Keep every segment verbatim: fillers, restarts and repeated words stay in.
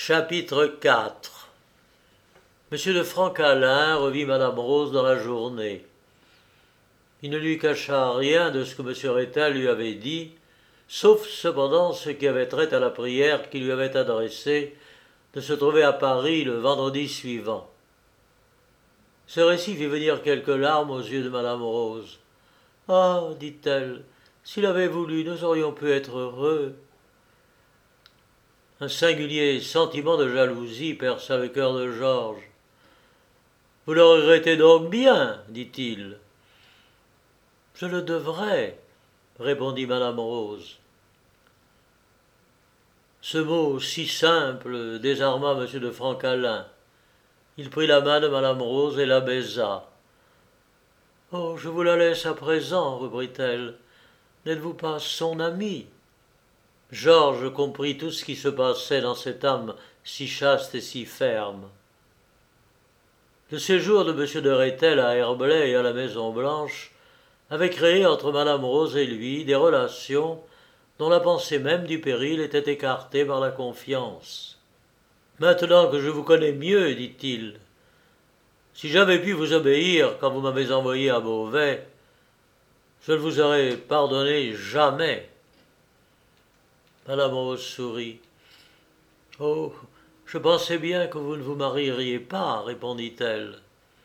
Chapitre quatre. Monsieur de Francalin revit madame Rose dans la journée. Il ne lui cacha rien de ce que monsieur Rethel lui avait dit, sauf cependant ce qui avait trait à la prière qu'il lui avait adressée de se trouver à Paris le vendredi suivant. Ce récit fit venir quelques larmes aux yeux de madame Rose. « Ah, dit-elle, s'il avait voulu, nous aurions pu être heureux. » Un singulier sentiment de jalousie perça le cœur de Georges. « Vous le regrettez donc bien, dit-il. »« Je le devrais, répondit madame Rose. Ce mot si simple désarma M. de Francalin. Il prit la main de madame Rose et la baisa. « Oh, je vous la laisse à présent, reprit-elle. N'êtes-vous pas son ami ?» Georges comprit tout ce qui se passait dans cette âme si chaste et si ferme. Le séjour de M. de Rethel à Herblay et à la Maison-Blanche avait créé entre madame Rose et lui des relations dont la pensée même du péril était écartée par la confiance. « Maintenant que je vous connais mieux, dit-il, si j'avais pu vous obéir quand vous m'avez envoyé à Beauvais, je ne vous aurais pardonné jamais. » Madame Rose sourit. « Oh, je pensais bien que vous ne vous marieriez pas, répondit-elle.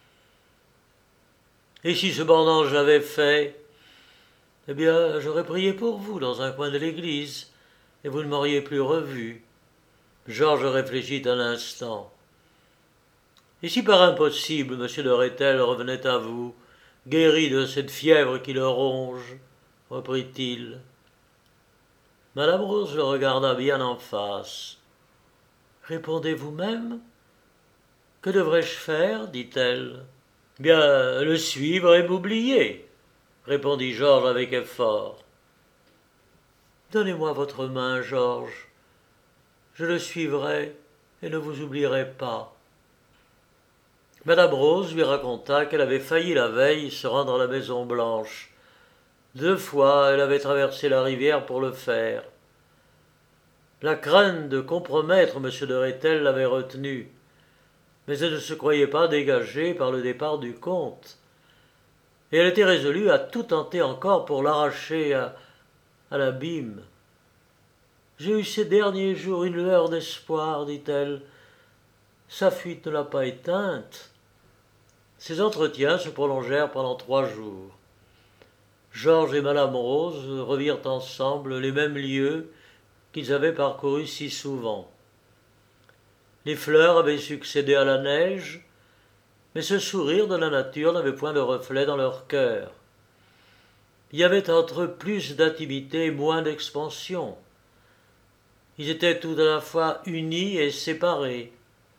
Et si cependant je l'avais fait, eh bien, j'aurais prié pour vous dans un coin de l'église, et vous ne m'auriez plus revu. » Georges réfléchit un instant. « Et si par impossible, monsieur de Rethel revenait à vous, guéri de cette fièvre qui le ronge, reprit-il. Madame Rose le regarda bien en face. « Répondez vous-même. Que devrais-je faire, dit-elle. « Bien, le suivre et m'oublier, répondit Georges avec effort. « Donnez-moi votre main, Georges. Je le suivrai et ne vous oublierai pas. » Madame Rose lui raconta qu'elle avait failli la veille se rendre à la Maison-Blanche. Deux fois, elle avait traversé la rivière pour le faire. La crainte de compromettre M. de Rethel l'avait retenue, mais elle ne se croyait pas dégagée par le départ du comte, et elle était résolue à tout tenter encore pour l'arracher à, à l'abîme. « J'ai eu ces derniers jours une lueur d'espoir, dit-elle. Sa fuite ne l'a pas éteinte. » Ces entretiens se prolongèrent pendant trois jours. Georges et madame Rose revirent ensemble les mêmes lieux qu'ils avaient parcourus si souvent. Les fleurs avaient succédé à la neige, mais ce sourire de la nature n'avait point de reflet dans leur cœur. Il y avait entre eux plus d'intimité et moins d'expansion. Ils étaient tout à la fois unis et séparés.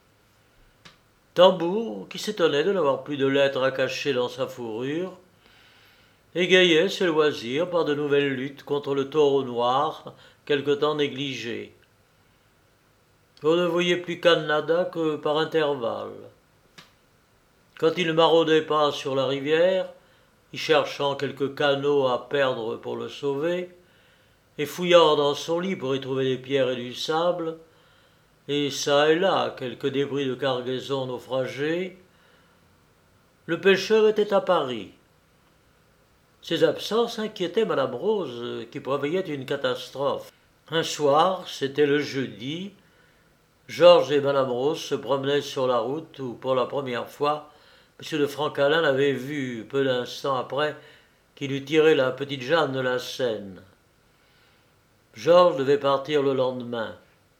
Tambour, qui s'étonnait de n'avoir plus de lettres à cacher dans sa fourrure, égayait ses loisirs par de nouvelles luttes contre le taureau noir, quelque temps négligé. On ne voyait plus Canada que par intervalles. Quand il ne maraudait pas sur la rivière, y cherchant quelque canot à perdre pour le sauver, et fouillant dans son lit pour y trouver des pierres et du sable, et çà et là quelques débris de cargaison naufragés, le pêcheur était à Paris. Ses absences inquiétaient madame Rose, qui prévoyait une catastrophe. Un soir, c'était le jeudi, Georges et madame Rose se promenaient sur la route où, pour la première fois, M. de Francalin l'avait vu, peu d'instants après qu'il eut tiré la petite Jeanne de la Seine. Georges devait partir le lendemain.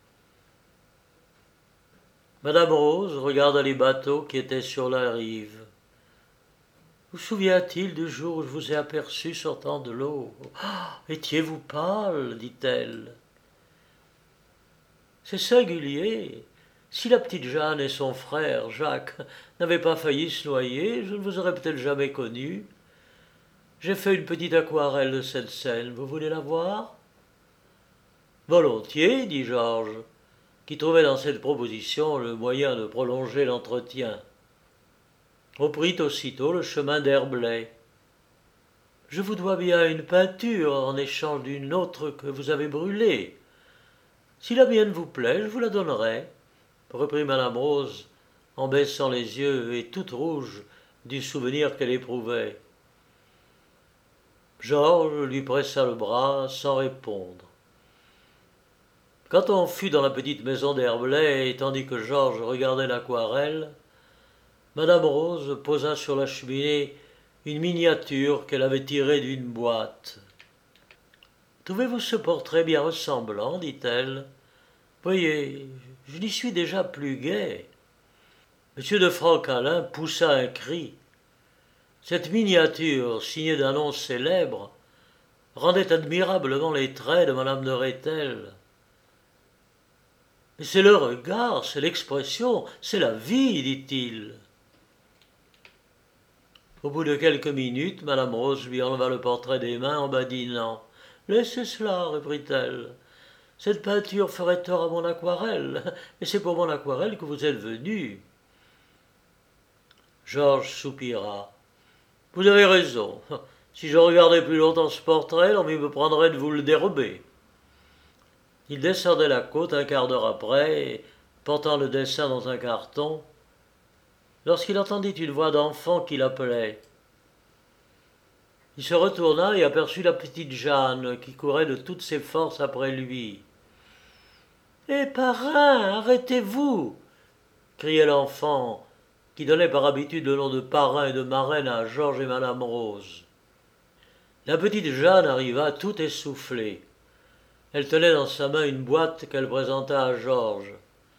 Madame Rose regarda les bateaux qui étaient sur la rive. « Vous souvient-il du jour où je vous ai aperçu sortant de l'eau ? Ah, étiez-vous pâle, dit-elle. C'est singulier. Si la petite Jeanne et son frère, Jacques, n'avaient pas failli se noyer, je ne vous aurais peut-être jamais connu. J'ai fait une petite aquarelle de cette scène. Vous voulez la voir ? » « Volontiers, dit Georges, qui trouvait dans cette proposition le moyen de prolonger l'entretien. On prit aussitôt le chemin d'Herblay. « Je vous dois bien une peinture en échange d'une autre que vous avez brûlée. Si la mienne vous plaît, je vous la donnerai. reprit madame Rose, en baissant les yeux et toute rouge du souvenir qu'elle éprouvait. Georges lui pressa le bras sans répondre. Quand on fut dans la petite maison d'Herblay, et tandis que Georges regardait l'aquarelle, madame Rose posa sur la cheminée une miniature qu'elle avait tirée d'une boîte. « Trouvez-vous ce portrait bien ressemblant ?» dit-elle. « Voyez, je n'y suis déjà plus gai. » Monsieur de Francalin poussa un cri. Cette miniature, signée d'un nom célèbre, rendait admirablement les traits de madame de Rethel. « Mais c'est le regard, c'est l'expression, c'est la vie, dit-il. » Au bout de quelques minutes, madame Rose lui enleva le portrait des mains en badinant. « Laissez cela, reprit-elle. Cette peinture ferait tort à mon aquarelle, et c'est pour mon aquarelle que vous êtes venu. » Georges soupira. « Vous avez raison. Si je regardais plus longtemps ce portrait, l'envie me prendrait de vous le dérober. » Il descendait la côte un quart d'heure après, portant le dessin dans un carton, lorsqu'il entendit une voix d'enfant qui l'appelait. Il se retourna et aperçut la petite Jeanne qui courait de toutes ses forces après lui. « Eh, parrain, arrêtez-vous » criait l'enfant, qui donnait par habitude le nom de parrain et de marraine à Georges et madame Rose. La petite Jeanne arriva tout essoufflée. Elle tenait dans sa main une boîte qu'elle présenta à Georges.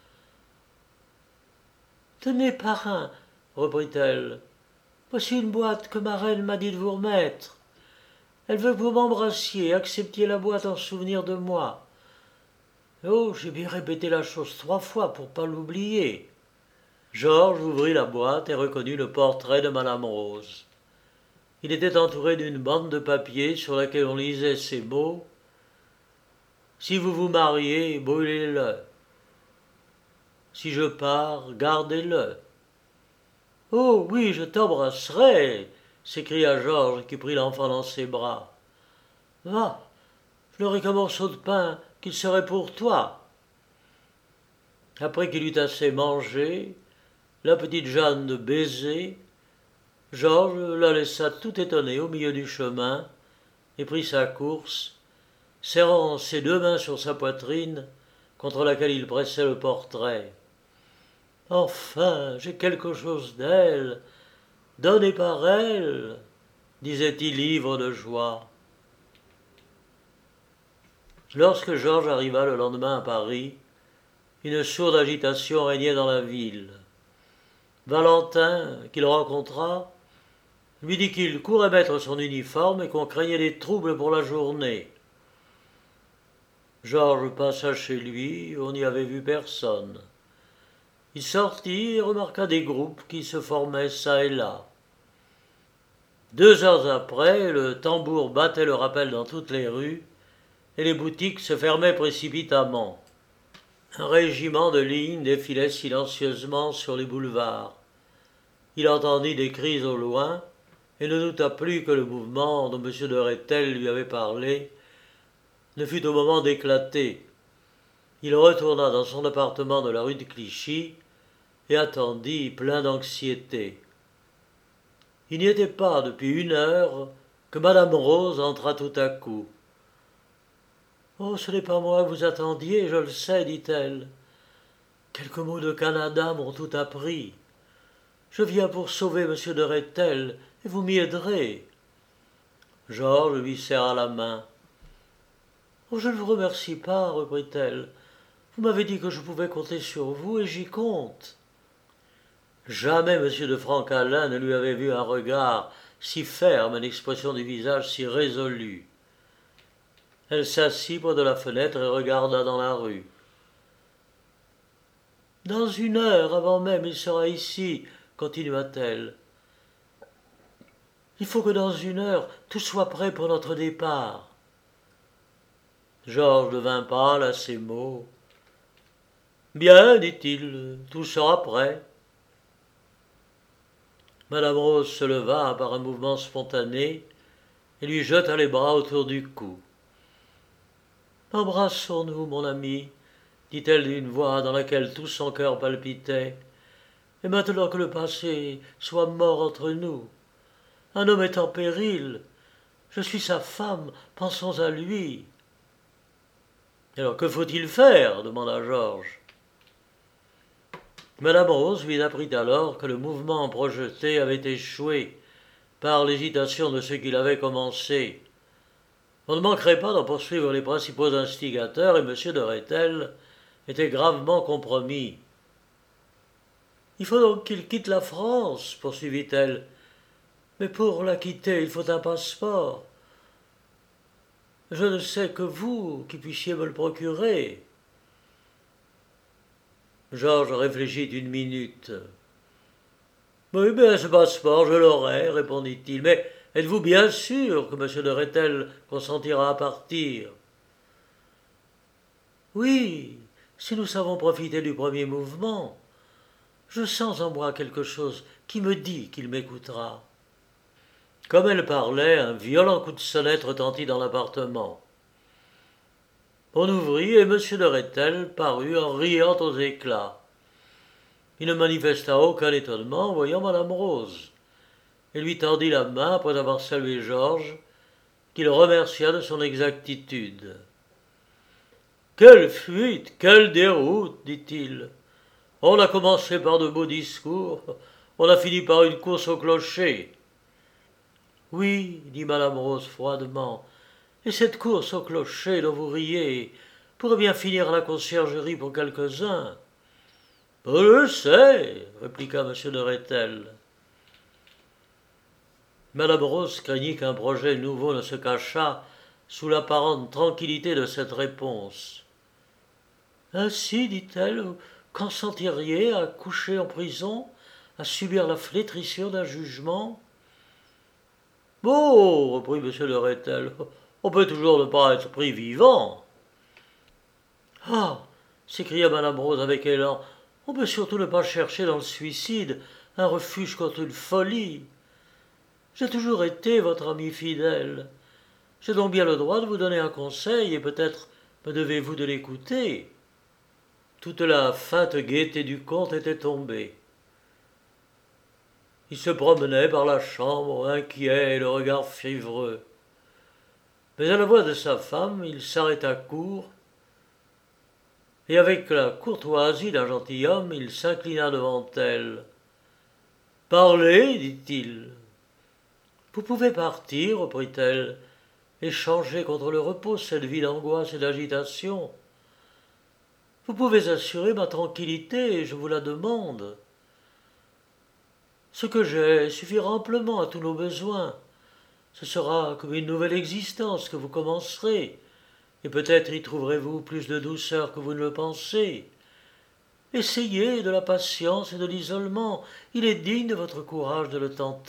« Tenez, parrain, reprit-elle, voici une boîte que ma reine m'a dit de vous remettre. Elle veut que vous m'embrassiez et acceptiez la boîte en souvenir de moi. Oh, j'ai bien répété la chose trois fois pour pas l'oublier. » Georges ouvrit la boîte et reconnut le portrait de madame Rose. Il était entouré d'une bande de papier sur laquelle on lisait ces mots. « Si vous vous mariez, brûlez-le. Si je pars, gardez-le. » « Oh oui, je t'embrasserai !» s'écria Georges qui prit l'enfant dans ses bras. « Va, je n'aurai qu'un morceau de pain qu'il serait pour toi. » Après qu'il eut assez mangé, la petite Jeanne de baiser, Georges la laissa tout étonné au milieu du chemin et prit sa course, serrant ses deux mains sur sa poitrine contre laquelle il pressait le portrait. « Enfin, j'ai quelque chose d'elle, donné par elle, » disait-il ivre de joie. Lorsque Georges arriva le lendemain à Paris, une sourde agitation régnait dans la ville. Valentin, qu'il rencontra, lui dit qu'il courait mettre son uniforme et qu'on craignait des troubles pour la journée. Georges passa chez lui, on n'y avait vu personne. Il sortit et remarqua des groupes qui se formaient çà et là. Deux heures après, le tambour battait le rappel dans toutes les rues et les boutiques se fermaient précipitamment. Un régiment de lignes défilait silencieusement sur les boulevards. Il entendit des cris au loin et ne douta plus que le mouvement dont M. de Rethel lui avait parlé ne fût au moment d'éclater. Il retourna dans son appartement de la rue de Clichy et attendit plein d'anxiété. Il n'y était pas depuis une heure que madame Rose entra tout à coup. « Oh, ce n'est pas moi que vous attendiez, je le sais, dit-elle. Quelques mots de Canada m'ont tout appris. Je viens pour sauver M. de Rethel, et vous m'y aiderez. » Georges lui serra la main. « Oh, je ne vous remercie pas, reprit-elle. Vous m'avez dit que je pouvais compter sur vous, et j'y compte. » Jamais M. de Francalin ne lui avait vu un regard si ferme, une expression du visage si résolue. Elle s'assit près de la fenêtre et regarda dans la rue. « Dans une heure, avant même, il sera ici, continua-t-elle. Il faut que dans une heure, tout soit prêt pour notre départ. » Georges devint pâle à ces mots. « Bien, dit-il, tout sera prêt. » Madame Rose se leva par un mouvement spontané et lui jeta les bras autour du cou. « Embrassons-nous, mon ami, dit-elle d'une voix dans laquelle tout son cœur palpitait. Et maintenant que le passé soit mort entre nous, un homme est en péril, je suis sa femme, pensons à lui. Alors que faut-il faire demanda Georges. Madame Rose lui apprit alors que le mouvement projeté avait échoué par l'hésitation de ceux qui l'avaient commencé. On ne manquerait pas d'en poursuivre les principaux instigateurs et M. de Rethel était gravement compromis. Il faut donc qu'il quitte la France, poursuivit-elle. Mais pour la quitter, il faut un passeport. Je ne sais que vous qui puissiez me le procurer. Georges réfléchit une minute. Oui, bien, ce passeport, je l'aurai, répondit-il. Mais êtes-vous bien sûr que M. de Rethel consentira à partir? Oui, si nous savons profiter du premier mouvement. Je sens en moi quelque chose qui me dit qu'il m'écoutera. Comme elle parlait, un violent coup de sonnette retentit dans l'appartement. On ouvrit et M. de Rethel parut en riant aux éclats. Il ne manifesta aucun étonnement en voyant Madame Rose, et lui tendit la main après avoir salué Georges, qui le remercia de son exactitude. « Quelle fuite, quelle déroute, dit-il. On a commencé par de beaux discours, on a fini par une course au clocher. » Oui, dit Madame Rose froidement, et cette course au clocher dont vous riez pourrait bien finir à la conciergerie pour quelques-uns. Je le sais, répliqua M. de Rethel. Madame Rose craignit qu'un projet nouveau ne se cachât sous l'apparente tranquillité de cette réponse. Ainsi, dit-elle, vous consentiriez à coucher en prison, à subir la flétrissure d'un jugement? Bon, reprit M. de Rethel, on peut toujours ne pas être pris vivant. Ah, s'écria Madame Rose avec élan, on peut surtout ne pas chercher dans le suicide un refuge contre une folie. J'ai toujours été votre ami fidèle. J'ai donc bien le droit de vous donner un conseil, et peut-être me devez-vous de l'écouter. Toute la feinte gaieté du comte était tombée. Il se promenait par la chambre, inquiet et le regard fiévreux. Mais à la voix de sa femme, il s'arrêta court, et avec la courtoisie d'un gentilhomme, il s'inclina devant elle. « Parlez, dit-il. »« Vous pouvez partir, reprit-elle, et changer contre le repos cette vie d'angoisse et d'agitation. Vous pouvez assurer ma tranquillité, je vous la demande. Ce que j'ai suffira amplement à tous nos besoins. Ce sera comme une nouvelle existence que vous commencerez, et peut-être y trouverez-vous plus de douceur que vous ne le pensez. Essayez de la patience et de l'isolement, il est digne de votre courage de le tenter. »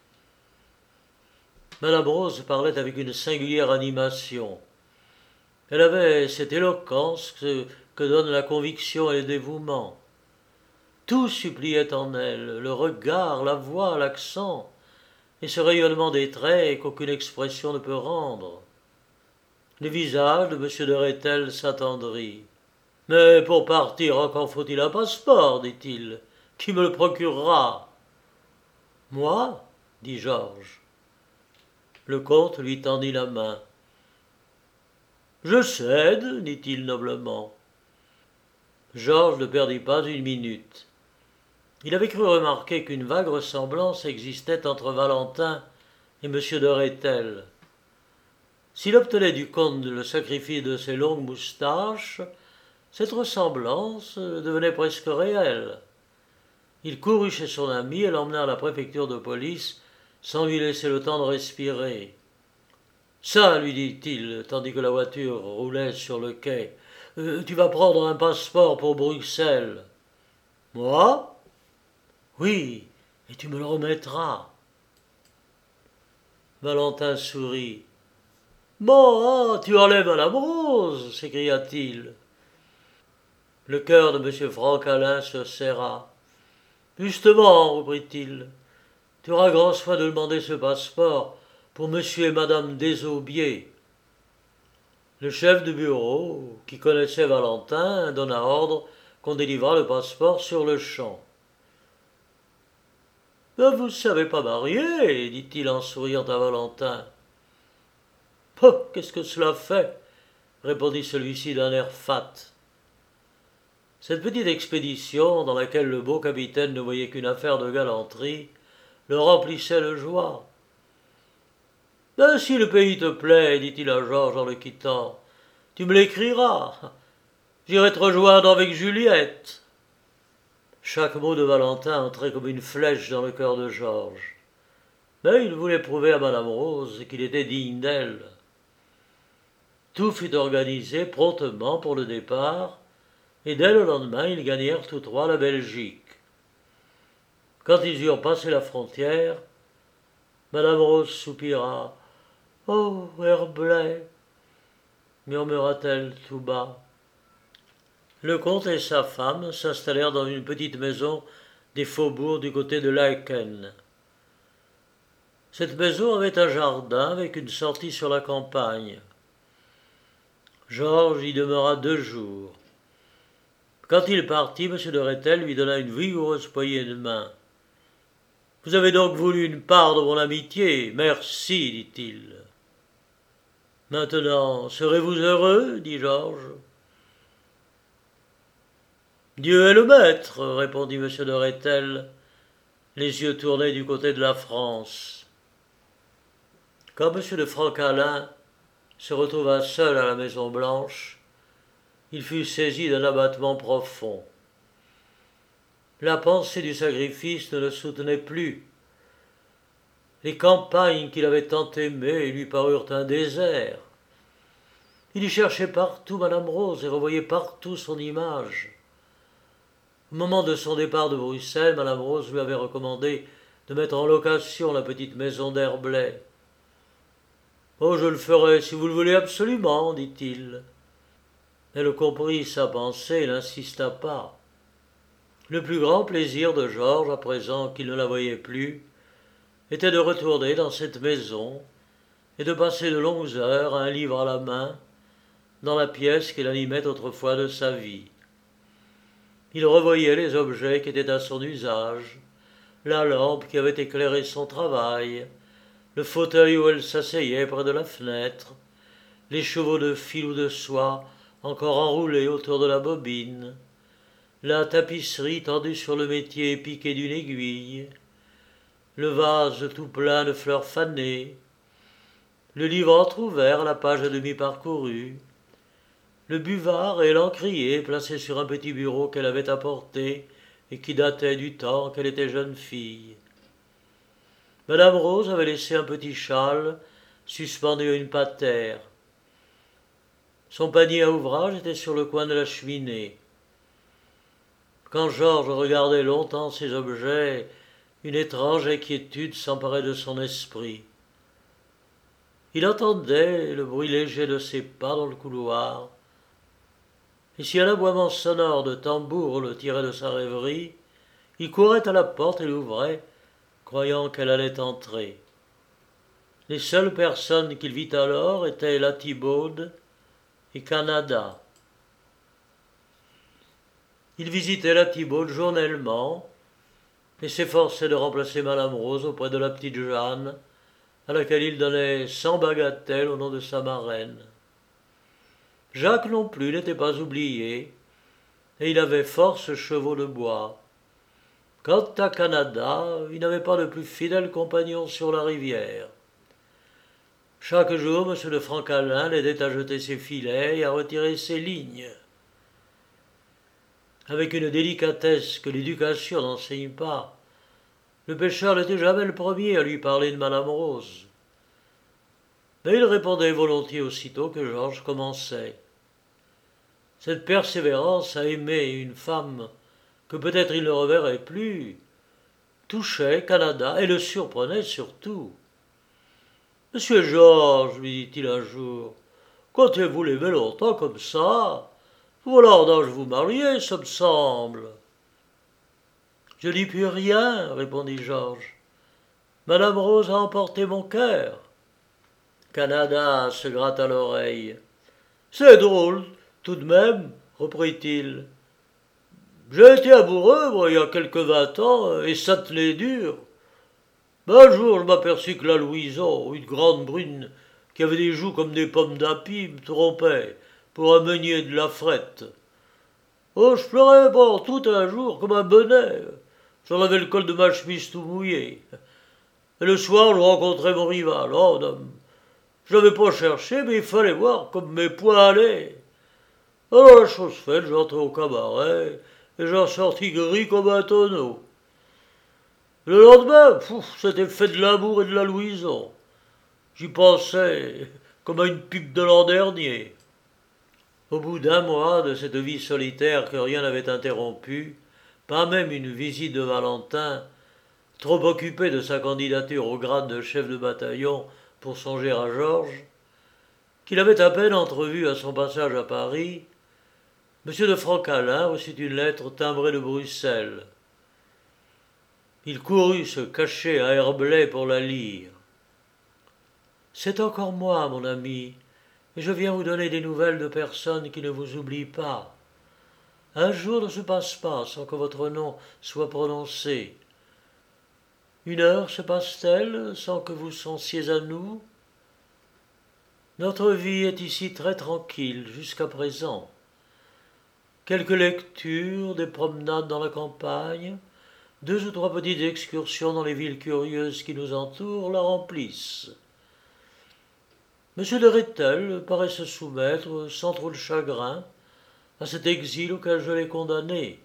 Madame Rose parlait avec une singulière animation. Elle avait cette éloquence que, que donnent la conviction et le dévouement. Tout suppliait en elle, le regard, la voix, l'accent, et ce rayonnement des traits qu'aucune expression ne peut rendre. Le visage de M. de Rethel s'attendrit. « Mais pour partir encore faut-il un passeport, dit-il. Qui me le procurera ?»« Moi, dit Georges. Le comte lui tendit la main. « Je cède, dit-il noblement. » Georges ne perdit pas une minute. Il avait cru remarquer qu'une vague ressemblance existait entre Valentin et M. de Rethel. S'il obtenait du comte le sacrifice de ses longues moustaches, cette ressemblance devenait presque réelle. Il courut chez son ami et l'emmena à la préfecture de police sans lui laisser le temps de respirer. « Ça, lui dit-il, tandis que la voiture roulait sur le quai, euh, tu vas prendre un passeport pour Bruxelles. »« Moi ? » ?»« Oui, et tu me le remettras. » Valentin sourit. « Bon, tu enlèves Madame Rose !» s'écria-t-il. Le cœur de M. Franck-Alain se serra. « Justement, reprit-il, tu auras grand soin de demander ce passeport pour M. et Madame Desaubiers. » Le chef de bureau, qui connaissait Valentin, donna ordre qu'on délivrât le passeport sur le champ. « Ben, vous ne savez pas marier, dit-il en souriant à Valentin. « Oh, qu'est-ce que cela fait ?» répondit celui-ci d'un air fat. Cette petite expédition, dans laquelle le beau capitaine ne voyait qu'une affaire de galanterie, le remplissait de joie. « Ben, si le pays te plaît, dit-il à Georges en le quittant, tu me l'écriras. J'irai te rejoindre avec Juliette. » Chaque mot de Valentin entrait comme une flèche dans le cœur de Georges. Mais il voulait prouver à Madame Rose qu'il était digne d'elle. Tout fut organisé promptement pour le départ, et dès le lendemain, ils gagnèrent tous trois la Belgique. Quand ils eurent passé la frontière, Madame Rose soupira. « Oh, Herblay !» murmura-t-elle tout bas. Le comte et sa femme s'installèrent dans une petite maison des faubourgs du côté de Laeken. Cette maison avait un jardin avec une sortie sur la campagne. Georges y demeura deux jours. Quand il partit, M. de Rethel lui donna une vigoureuse poignée de main. « Vous avez donc voulu une part de mon amitié ? Merci, dit-il. »« Maintenant, serez-vous heureux ? dit Georges. »« Dieu est le maître, répondit M. de Rethel, les yeux tournés du côté de la France. Quand M. de Francalin se retrouva seul à la Maison-Blanche, il fut saisi d'un abattement profond. La pensée du sacrifice ne le soutenait plus. Les campagnes qu'il avait tant aimées lui parurent un désert. Il y cherchait partout Madame Rose et revoyait partout son image. Au moment de son départ de Bruxelles, Madame Rose lui avait recommandé de mettre en location la petite maison d'Herblay. « Oh, je le ferai si vous le voulez absolument, dit-il. » Elle comprit sa pensée et n'insista pas. Le plus grand plaisir de Georges, à présent qu'il ne la voyait plus, était de retourner dans cette maison et de passer de longues heures, un livre à la main, dans la pièce qu'il animait autrefois de sa vie. Il revoyait les objets qui étaient à son usage, la lampe qui avait éclairé son travail, le fauteuil où elle s'asseyait près de la fenêtre, les chevaux de fil ou de soie encore enroulés autour de la bobine, la tapisserie tendue sur le métier piqué d'une aiguille, le vase tout plein de fleurs fanées, le livre entr'ouvert à la page à demi parcourue, le buvard et l'encrier placés sur un petit bureau qu'elle avait apporté et qui datait du temps qu'elle était jeune fille. Madame Rose avait laissé un petit châle suspendu à une patère. Son panier à ouvrage était sur le coin de la cheminée. Quand Georges regardait longtemps ces objets, une étrange inquiétude s'emparait de son esprit. Il entendait le bruit léger de ses pas dans le couloir, et si un aboiement sonore de tambour le tirait de sa rêverie, il courait à la porte et l'ouvrait, croyant qu'elle allait entrer. Les seules personnes qu'il vit alors étaient la Thibaude et Canada. Il visitait la Thibaude journellement et s'efforçait de remplacer Madame Rose auprès de la petite Jeanne, à laquelle il donnait cent bagatelles au nom de sa marraine. Jacques non plus n'était pas oublié, et il avait force chevaux de bois. Quant à Canada, il n'avait pas de plus fidèle compagnon sur la rivière. Chaque jour, M. de Francalin l'aidait à jeter ses filets et à retirer ses lignes. Avec une délicatesse que l'éducation n'enseigne pas, le pêcheur n'était jamais le premier à lui parler de Madame Rose. Mais il répondait volontiers aussitôt que Georges commençait. Cette persévérance à aimer une femme que peut-être il ne reverrait plus touchait Canada et le surprenait surtout. « Monsieur Georges, lui dit-il un jour, comptez-vous l'aimer longtemps comme ça? Voilà en âge de vous marier, ça me semble. » « Je n'y puis rien, répondit Georges. Madame Rose a emporté mon cœur. Canada se gratta l'oreille. C'est drôle, tout de même, reprit-il. J'ai été amoureux, moi, il y a quelques vingt ans, et ça tenait dur. Mais un jour, je m'aperçus que la Louison, une grande brune, qui avait des joues comme des pommes d'api, me trompait pour un meunier de la frette. Oh, je pleurais pendant tout un jour, comme un bonnet. J'en avais le col de ma chemise tout mouillé. Et le soir, je rencontrais mon rival. Oh, non, je l'avais pas cherché, mais il fallait voir comme mes poings allaient. Alors, la chose faite, j'entrais au cabaret, et j'en sortis gris comme un tonneau. Le lendemain, pouf, c'était fait de l'amour et de la louison. J'y pensais comme à une pipe de l'an dernier. Au bout d'un mois de cette vie solitaire que rien n'avait interrompue, pas même une visite de Valentin, trop occupé de sa candidature au grade de chef de bataillon pour songer à Georges, qu'il avait à peine entrevu à son passage à Paris, M. de Francalin reçut une lettre timbrée de Bruxelles. Il courut se cacher à Herblay pour la lire. « C'est encore moi, mon ami, et je viens vous donner des nouvelles de personnes qui ne vous oublient pas. Un jour ne se passe pas sans que votre nom soit prononcé. Une heure se passe-t-elle sans que vous songiez à nous? Notre vie est ici très tranquille jusqu'à présent. Quelques lectures, des promenades dans la campagne, deux ou trois petites excursions dans les villes curieuses qui nous entourent la remplissent. Monsieur de Rethel paraît se soumettre, sans trop de chagrin, à cet exil auquel je l'ai condamné.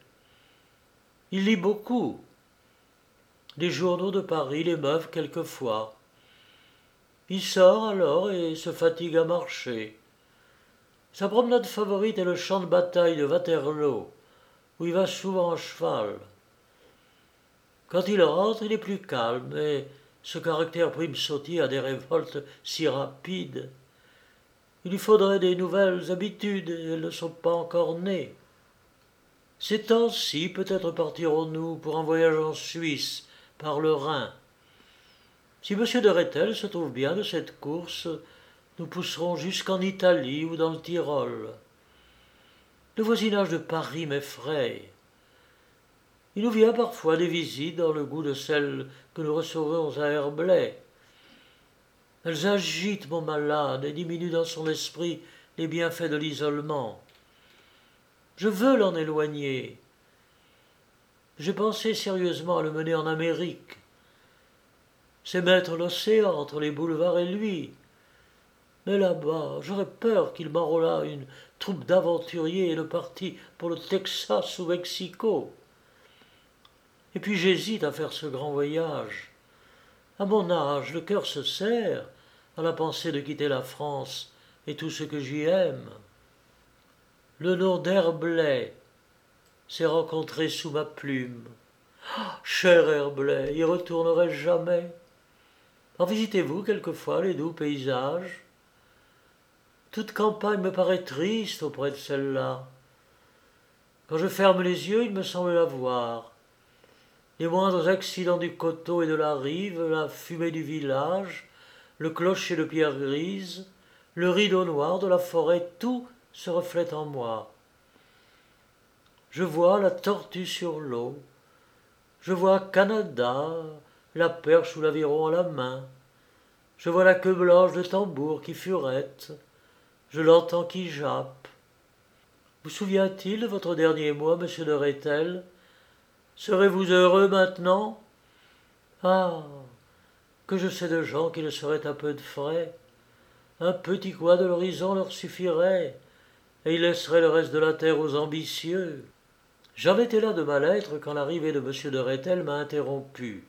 Il lit beaucoup. Les journaux de Paris l'émeuvent quelquefois. Il sort alors et se fatigue à marcher. Sa promenade favorite est le champ de bataille de Waterloo, où il va souvent à cheval. Quand il rentre, il est plus calme, et ce caractère prime-sautier a des révoltes si rapides. Il lui faudrait des nouvelles habitudes, et elles ne sont pas encore nées. Ces temps-ci, peut-être partirons-nous pour un voyage en Suisse, par le Rhin. Si M. de Rethel se trouve bien de cette course, nous pousserons jusqu'en Italie ou dans le Tyrol. Le voisinage de Paris m'effraie. Il nous vient parfois des visites dans le goût de celles que nous recevrons à Herblay. Elles agitent mon malade et diminuent dans son esprit les bienfaits de l'isolement. Je veux l'en éloigner. J'ai pensé sérieusement à le mener en Amérique. C'est mettre l'océan entre les boulevards et lui. Mais là-bas, j'aurais peur qu'il m'enrôlât une troupe d'aventuriers et le parti pour le Texas ou Mexico. Et puis j'hésite à faire ce grand voyage. À mon âge, le cœur se serre à la pensée de quitter la France et tout ce que j'y aime. Le nom d'Herblay s'est rencontré sous ma plume. Ah, cher Herblay, y retournerai-je jamais? En visitez-vous quelquefois les doux paysages? Toute campagne me paraît triste auprès de celle-là. Quand je ferme les yeux, il me semble la voir. Les moindres accidents du coteau et de la rive, la fumée du village, le clocher de pierre grise, le rideau noir de la forêt, tout se reflète en moi. Je vois la tortue sur l'eau, je vois Canada, la perche ou l'aviron à la main, je vois la queue blanche de tambour qui furette, je l'entends qui jappe. Vous souvient-il de votre dernier mois, monsieur de Rethel? Serez-vous heureux maintenant? Ah, que je sais de gens qui le seraient à peu de frais. Un petit coin de l'horizon leur suffirait, et ils laisseraient le reste de la terre aux ambitieux. J'en étais là de ma lettre quand l'arrivée de monsieur de Rethel m'a interrompu.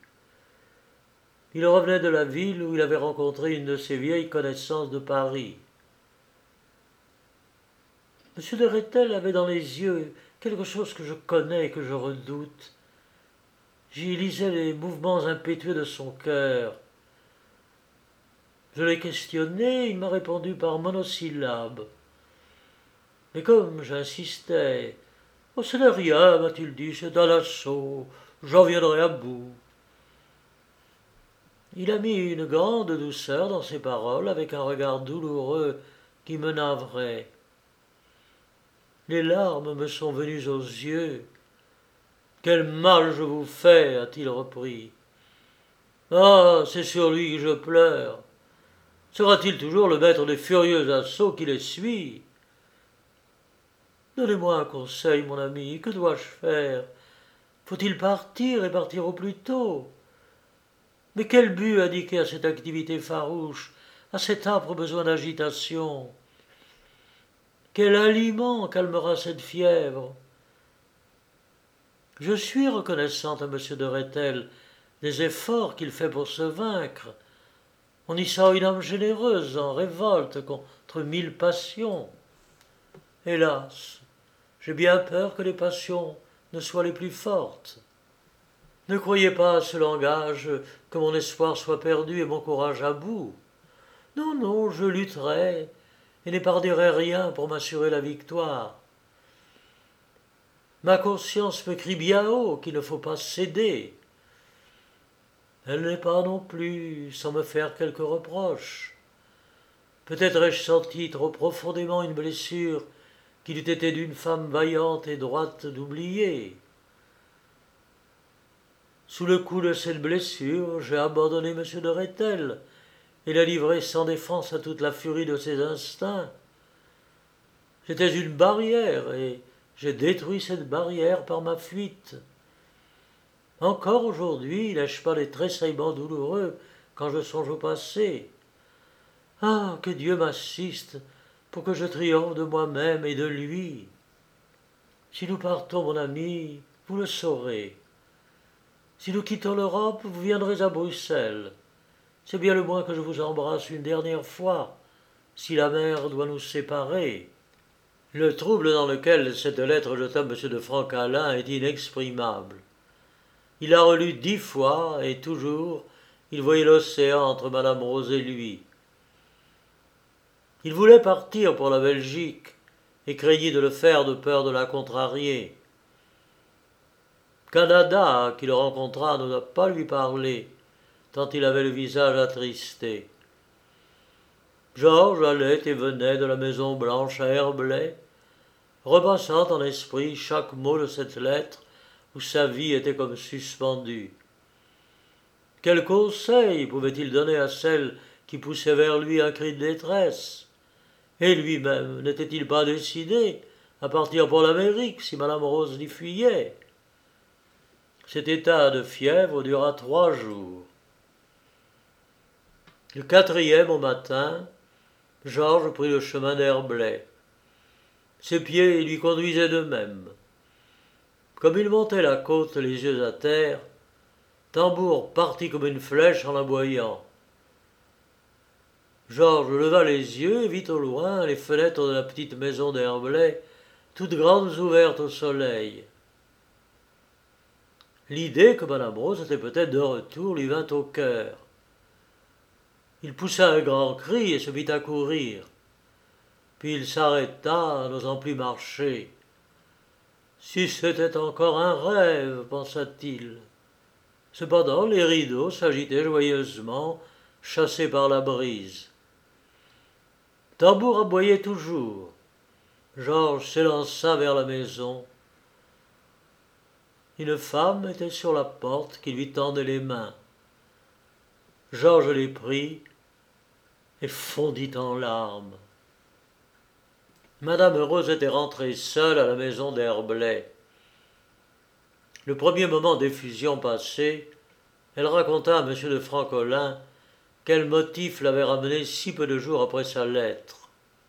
Il revenait de la ville où il avait rencontré une de ses vieilles connaissances de Paris. Monsieur de Rethel avait dans les yeux quelque chose que je connais et que je redoute. J'y lisais les mouvements impétueux de son cœur. Je l'ai questionné, il m'a répondu par monosyllabes. Mais comme j'insistais, « Oh, ce n'est rien, m'a-t-il dit, c'est un assaut, j'en viendrai à bout. » Il a mis une grande douceur dans ses paroles, avec un regard douloureux qui me navrait. Les larmes me sont venues aux yeux. Quel mal je vous fais, a-t-il repris. Ah, c'est sur lui que je pleure. Sera-t-il toujours le maître des furieux assauts qui les suit? Donnez-moi un conseil, mon ami, que dois-je faire? Faut-il partir et partir au plus tôt? Mais quel but indiquer à cette activité farouche, à cet âpre besoin d'agitation? Quel aliment calmera cette fièvre? Je suis reconnaissante à monsieur de Rethel des efforts qu'il fait pour se vaincre. On y sent une âme généreuse en révolte contre mille passions. Hélas, j'ai bien peur que les passions ne soient les plus fortes. Ne croyez pas à ce langage que mon espoir soit perdu et mon courage à bout. Non, non, je lutterai et n'épargnerai rien pour m'assurer la victoire. Ma conscience me crie bien haut qu'il ne faut pas céder. Elle n'est pas non plus sans me faire quelques reproches. Peut-être ai-je senti trop profondément une blessure qu'il eût été d'une femme vaillante et droite d'oublier. Sous le coup de cette blessure, j'ai abandonné M. de Rethel et l'ai livré sans défense à toute la furie de ses instincts. J'étais une barrière et j'ai détruit cette barrière par ma fuite. Encore aujourd'hui, n'ai-je pas des tressaillements douloureux quand je songe au passé? Ah, que Dieu m'assiste pour que je triomphe de moi-même et de lui. Si nous partons, mon ami, vous le saurez. Si nous quittons l'Europe, vous viendrez à Bruxelles. C'est bien le moins que je vous embrasse une dernière fois, si la mer doit nous séparer. Le trouble dans lequel cette lettre jeta M. de Francalin est inexprimable. Il l'a relue dix fois, et toujours, il voyait l'océan entre Madame Rose et lui. Il voulait partir pour la Belgique, et craignit de le faire de peur de la contrarier. Canada, qui le rencontra, n'osa pas lui parler, tant il avait le visage attristé. Georges allait et venait de la Maison Blanche à Herblay, repassant en esprit chaque mot de cette lettre où sa vie était comme suspendue. Quel conseil pouvait-il donner à celle qui poussait vers lui un cri de détresse? Et lui-même n'était-il pas décidé à partir pour l'Amérique si Madame Rose l'y fuyait? Cet état de fièvre dura trois jours. Le quatrième au matin, Georges prit le chemin d'Herblay. Ses pieds lui conduisaient d'eux-mêmes. Comme il montait la côte les yeux à terre, Tambour partit comme une flèche en aboyant. Georges leva les yeux et vit au loin les fenêtres de la petite maison d'Herblay, toutes grandes ouvertes au soleil. L'idée que Madame Rose était peut-être de retour lui vint au cœur. Il poussa un grand cri et se mit à courir. Puis il s'arrêta, n'osant plus marcher. Si c'était encore un rêve, pensa-t-il. Cependant, les rideaux s'agitaient joyeusement, chassés par la brise. Tambour aboyait toujours. Georges s'élança vers la maison. Une femme était sur la porte qui lui tendait les mains. Georges les prit et fondit en larmes. Madame Rose était rentrée seule à la maison d'Herblay. Le premier moment d'effusion passé, elle raconta à M. de Francolin quel motif l'avait ramené si peu de jours après sa lettre.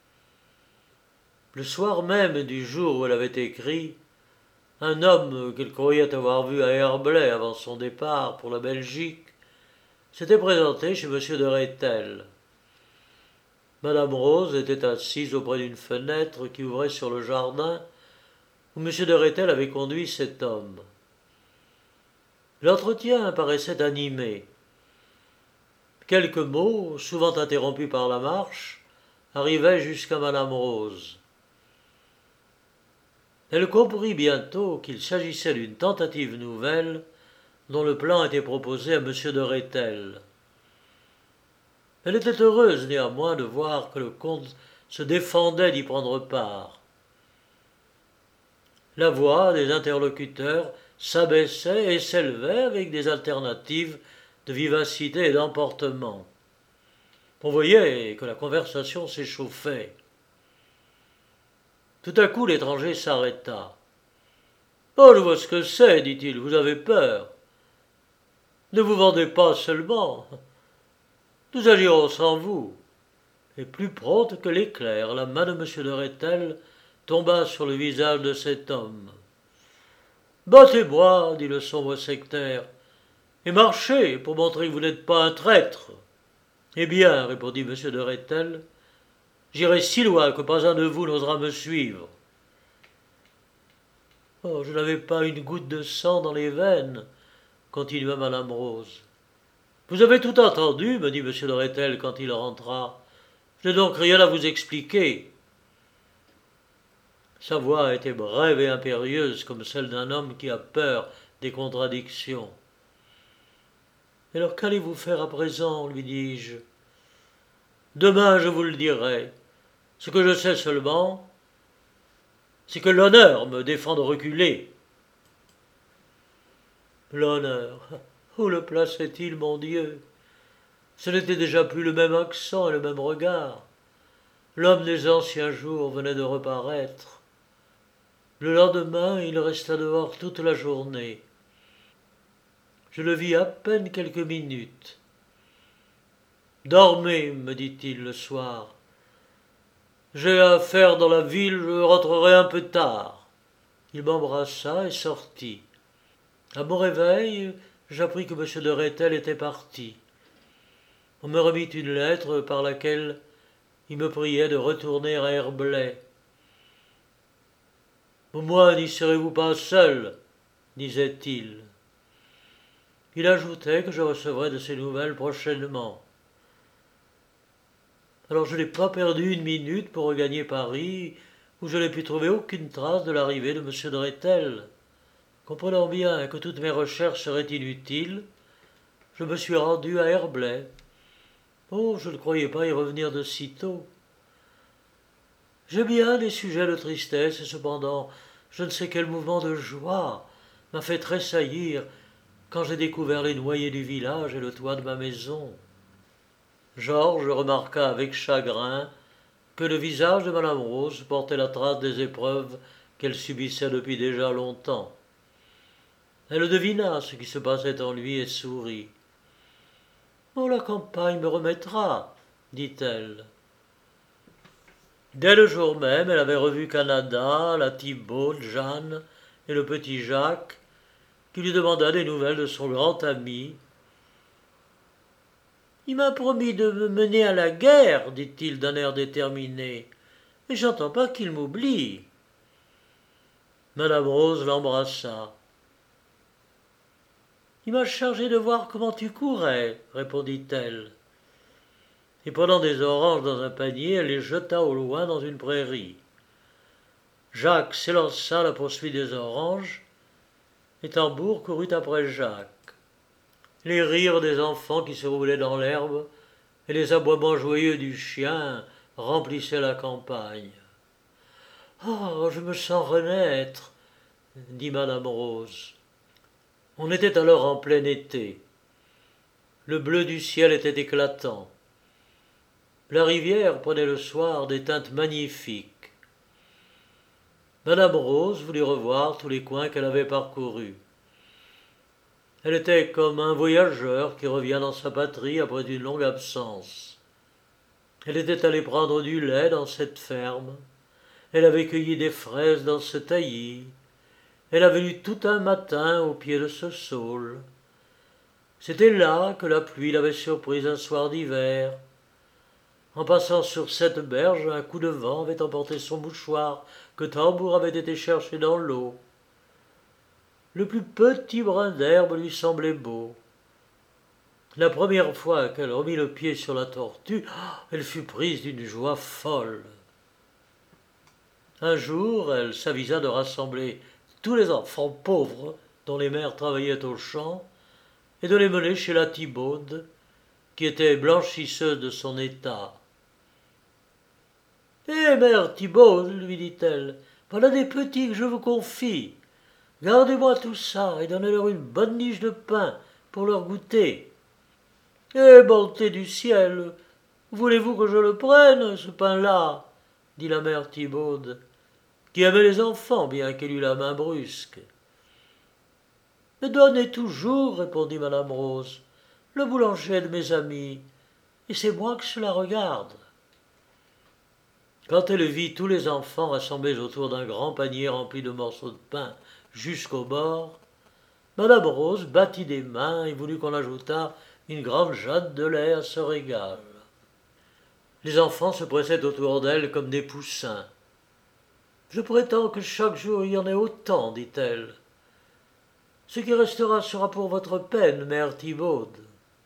Le soir même du jour où elle avait écrit, un homme qu'il croyait avoir vu à Herblay avant son départ pour la Belgique s'était présenté chez M. de Rethel. Madame Rose était assise auprès d'une fenêtre qui ouvrait sur le jardin où M. de Rethel avait conduit cet homme. L'entretien paraissait animé. Quelques mots, souvent interrompus par la marche, arrivaient jusqu'à Madame Rose. Elle comprit bientôt qu'il s'agissait d'une tentative nouvelle dont le plan était proposé à M. de Rethel. Elle était heureuse néanmoins de voir que le comte se défendait d'y prendre part. La voix des interlocuteurs s'abaissait et s'élevait avec des alternatives de vivacité et d'emportement. On voyait que la conversation s'échauffait. Tout à coup, l'étranger s'arrêta. « Oh, je vois ce que c'est, dit-il, vous avez peur. Ne vous vendez pas seulement. Nous agirons sans vous. » Et plus prompte que l'éclair, la main de M. de Rethel tomba sur le visage de cet homme. « Battez-moi, dit le sombre sectaire, et marchez pour montrer que vous n'êtes pas un traître. » « Eh bien, répondit M. de Rethel, j'irai si loin que pas un de vous n'osera me suivre. » « Oh, je n'avais pas une goutte de sang dans les veines, continua Madame Rose. « Vous avez tout entendu, me dit M. de Rethel quand il rentra. Je n'ai donc rien à vous expliquer. » Sa voix était brève et impérieuse comme celle d'un homme qui a peur des contradictions. « Alors qu'allez-vous faire à présent, lui dis-je. Demain je vous le dirai. Ce que je sais seulement, c'est que l'honneur me défend de reculer. » L'honneur, où le plaçait-il, mon Dieu? Ce n'était déjà plus le même accent et le même regard. L'homme des anciens jours venait de reparaître. Le lendemain, il resta dehors toute la journée. Je le vis à peine quelques minutes. « Dormez, me dit-il le soir. J'ai affaire dans la ville, je rentrerai un peu tard. » Il m'embrassa et sortit. À mon réveil, j'appris que M. de Rethel était parti. On me remit une lettre par laquelle il me priait de retourner à Herblay. « Au moins n'y serez-vous pas seul, disait-il. Il ajoutait que je recevrais de ses nouvelles prochainement. Alors je n'ai pas perdu une minute pour regagner Paris, où je n'ai pu trouver aucune trace de l'arrivée de M. de Rethel. Comprenant bien que toutes mes recherches seraient inutiles, je me suis rendu à Herblay. Oh, je ne croyais pas y revenir de si tôt. J'ai bien des sujets de tristesse, et cependant, je ne sais quel mouvement de joie m'a fait tressaillir quand j'ai découvert les noyers du village et le toit de ma maison. Georges remarqua avec chagrin que le visage de Madame Rose portait la trace des épreuves qu'elle subissait depuis déjà longtemps. Elle devina ce qui se passait en lui et sourit. « Oh, la campagne me remettra, dit-elle. » Dès le jour même, elle avait revu Canada, la Thibaude, Jeanne et le petit Jacques, qui lui demanda des nouvelles de son grand ami. « Il m'a promis de me mener à la guerre, dit-il d'un air déterminé, mais j'entends pas qu'il m'oublie. » Madame Rose l'embrassa. « Il m'a chargé de voir comment tu courais, répondit-elle. Et prenant des oranges dans un panier, elle les jeta au loin dans une prairie. Jacques s'élança à la poursuite des oranges, et Tambour courut après Jacques. Les rires des enfants qui se roulaient dans l'herbe et les aboiements joyeux du chien remplissaient la campagne. « Oh, je me sens renaître, dit Madame Rose. On était alors en plein été. Le bleu du ciel était éclatant. La rivière prenait le soir des teintes magnifiques. Madame Rose voulut revoir tous les coins qu'elle avait parcourus. Elle était comme un voyageur qui revient dans sa patrie après une longue absence. Elle était allée prendre du lait dans cette ferme. Elle avait cueilli des fraises dans ce taillis. Elle avait lu tout un matin au pied de ce saule. C'était là que la pluie l'avait surprise un soir d'hiver. En passant sur cette berge, un coup de vent avait emporté son mouchoir que Tambour avait été chercher dans l'eau. Le plus petit brin d'herbe lui semblait beau. La première fois qu'elle remit le pied sur la tortue, elle fut prise d'une joie folle. Un jour, elle s'avisa de rassembler tous les enfants pauvres dont les mères travaillaient au champ et de les mener chez la Thibaude, qui était blanchisseuse de son état. « Eh, mère Thibaude, lui dit-elle, Voilà des petits que je vous confie. Gardez-moi tout ça et donnez-leur une bonne niche de pain pour leur goûter. Eh, bonté du ciel, voulez-vous que je le prenne, ce pain-là dit la mère Thibaude, qui aimait les enfants, bien qu'elle eût la main brusque. Mais donnez toujours, répondit madame Rose. Le boulanger est de mes amis, et c'est moi que cela regarde. Quand elle vit tous les enfants rassemblés autour d'un grand panier rempli de morceaux de pain jusqu'au bord, madame Rose battit des mains et voulut qu'on ajoutât une grande jatte de lait à ce régal. Les enfants se pressaient autour d'elle comme des poussins. « Je prétends que chaque jour il y en ait autant, dit-elle. Ce qui restera sera pour votre peine, mère Thibaude. »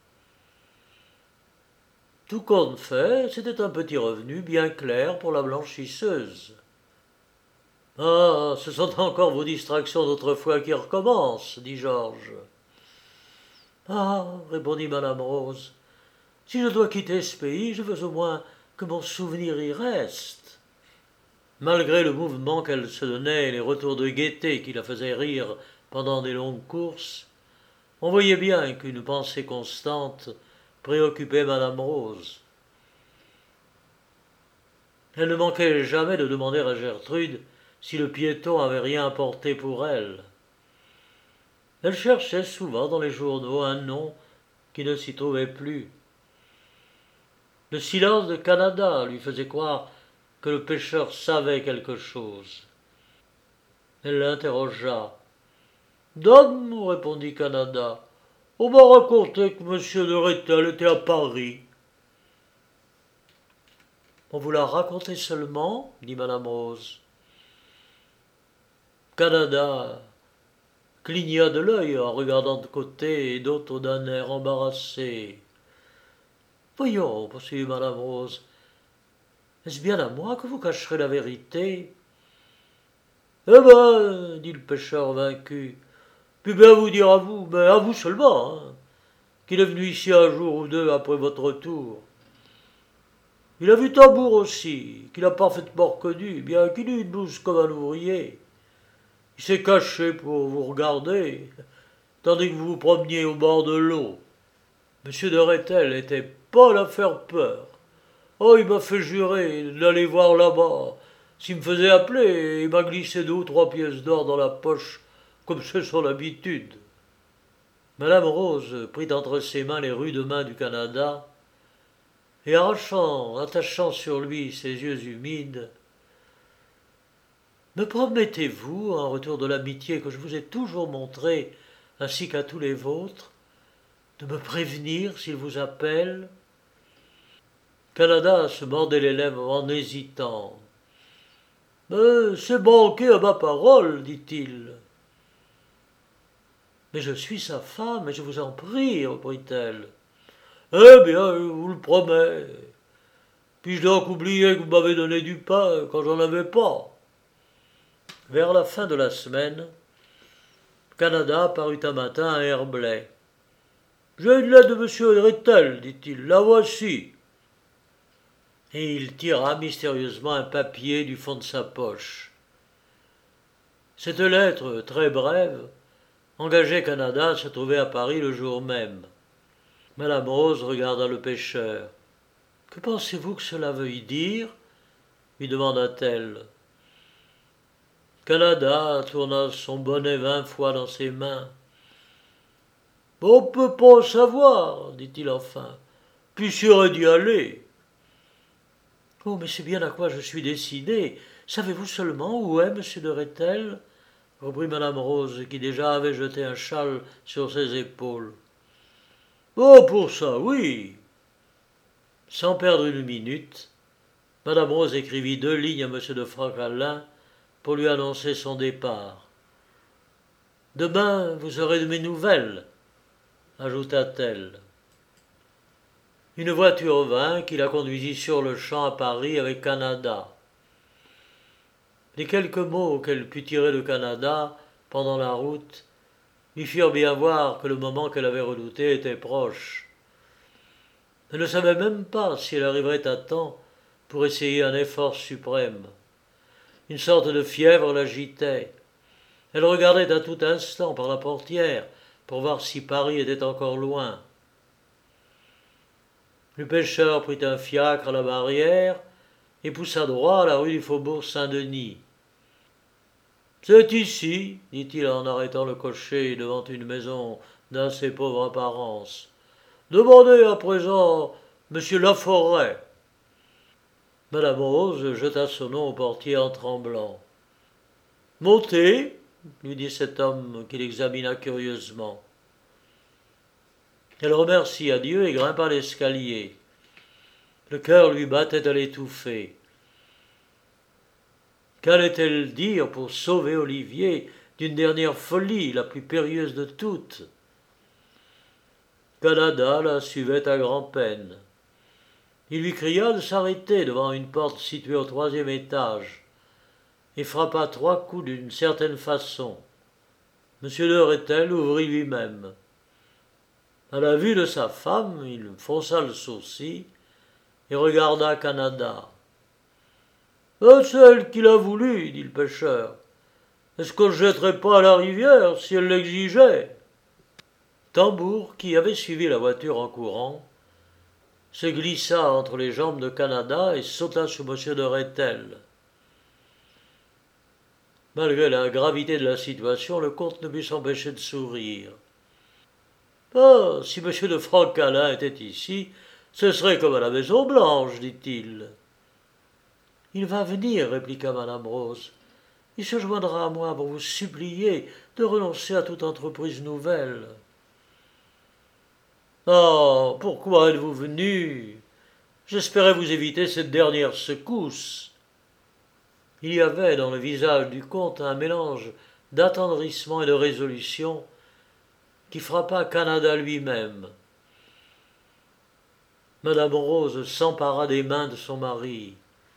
Tout compte fait, c'était un petit revenu bien clair pour la blanchisseuse. « Ah, ce sont encore vos distractions d'autrefois qui recommencent, dit Georges. « Ah, répondit madame Rose, si je dois quitter ce pays, je veux au moins que mon souvenir y reste. » Malgré le mouvement qu'elle se donnait et les retours de gaieté qui la faisaient rire pendant des longues courses, on voyait bien qu'une pensée constante préoccupait madame Rose. Elle ne manquait jamais de demander à Gertrude si le piéton avait rien apporté pour elle. Elle cherchait souvent dans les journaux un nom qui ne s'y trouvait plus. Le silence de Canada lui faisait croire que le pêcheur savait quelque chose. Elle l'interrogea. « Dame, répondit Canada, on m'a raconté que monsieur de Rethel était à Paris. » « On vous l'a raconté seulement, dit madame Rose. Canada cligna de l'œil en regardant de côté et d'autre d'un air embarrassé. « Voyons, poursuivit madame Rose, est-ce bien à moi que vous cacherez la vérité ?»« Eh ben, dit le pêcheur vaincu, puis bien vous dire à vous, mais à vous seulement, hein, qu'il est venu ici un jour ou deux après votre retour. Il a vu Tambour aussi, qu'il a parfaitement reconnu, bien qu'il eût une blouse comme un ouvrier. Il s'est caché pour vous regarder, tandis que vous vous promeniez au bord de l'eau. Monsieur de Rethel n'était pas à faire peur. Oh, il m'a fait jurer d'aller voir là-bas. S'il me faisait appeler, il m'a glissé deux ou trois pièces d'or dans la poche, comme c'est son habitude. » Madame Rose prit entre ses mains les rudes mains du Canada, et arrachant, attachant sur lui ses yeux humides, « Me promettez-vous, en retour de l'amitié que je vous ai toujours montrée, ainsi qu'à tous les vôtres, de me prévenir s'il vous appelle ?» Canada se mordait les lèvres en hésitant. « Mais c'est manquer à ma parole, dit-il. »« Mais je suis sa femme, et je vous en prie, reprit-elle. »« Eh bien, je vous le promets. Puis-je donc oublier que vous m'avez donné du pain quand j'en avais pas ?» Vers la fin de la semaine, Canada parut un matin à Herblay. « J'ai une lettre de monsieur Rethel, dit-il, la voici. » Et il tira mystérieusement un papier du fond de sa poche. Cette lettre, très brève, engageait Canada à se trouver à Paris le jour même. Madame Rose regarda le pêcheur. « Que pensez-vous que cela veuille dire ?» lui demanda-t-elle. Canada tourna son bonnet vingt fois dans ses mains. « On ne peut pas en savoir, dit-il enfin. Puis j'irai d'y aller. »« Oh, mais c'est bien à quoi je suis décidé. Savez-vous seulement où est monsieur de Rethel ?» reprit madame Rose, qui déjà avait jeté un châle sur ses épaules. « Oh, pour ça, oui !» Sans perdre une minute, madame Rose écrivit deux lignes à monsieur de Francalin pour lui annoncer son départ. « Demain, vous aurez de mes nouvelles, » ajouta-t-elle. Une voiture vint qui la conduisit sur le champ à Paris avec Canada. Les quelques mots qu'elle put tirer de Canada pendant la route lui firent bien voir que le moment qu'elle avait redouté était proche. Elle ne savait même pas si elle arriverait à temps pour essayer un effort suprême. Une sorte de fièvre l'agitait. Elle regardait à tout instant par la portière pour voir si Paris était encore loin. Le pêcheur prit un fiacre à la barrière et poussa droit à la rue du Faubourg Saint-Denis. « C'est ici, dit-il en arrêtant le cocher devant une maison d'assez pauvre apparence. Demandez à présent Monsieur Laforêt. » Madame Rose jeta son nom au portier en tremblant. « Montez, lui dit cet homme qui l'examina curieusement. Elle remercia Dieu et grimpa l'escalier. Le cœur lui battait à l'étouffer. Qu'allait-elle dire pour sauver Olivier d'une dernière folie, la plus périlleuse de toutes? Canada la suivait à grand-peine. Il lui cria de s'arrêter devant une porte située au troisième étage et frappa trois coups d'une certaine façon. Monsieur de Rethel ouvrit lui-même. À la vue de sa femme, il fronça le sourcil et regarda Canada. « C'est elle qui l'a voulu, dit le pêcheur. Est-ce que je ne jetterais pas à la rivière si elle l'exigeait ?» Tambour, qui avait suivi la voiture en courant, se glissa entre les jambes de Canada et sauta sur monsieur de Rethel. Malgré la gravité de la situation, le comte ne put s'empêcher de sourire. « Ah, si monsieur de Francalin était ici, ce serait comme à la Maison-Blanche, dit-il. »« Il va venir, répliqua madame Rose. Il se joindra à moi pour vous supplier de renoncer à toute entreprise nouvelle. »« Ah, pourquoi êtes-vous venu? J'espérais vous éviter cette dernière secousse. » Il y avait dans le visage du comte un mélange d'attendrissement et de résolution qui frappa Canada lui-même. Madame Rose s'empara des mains de son mari.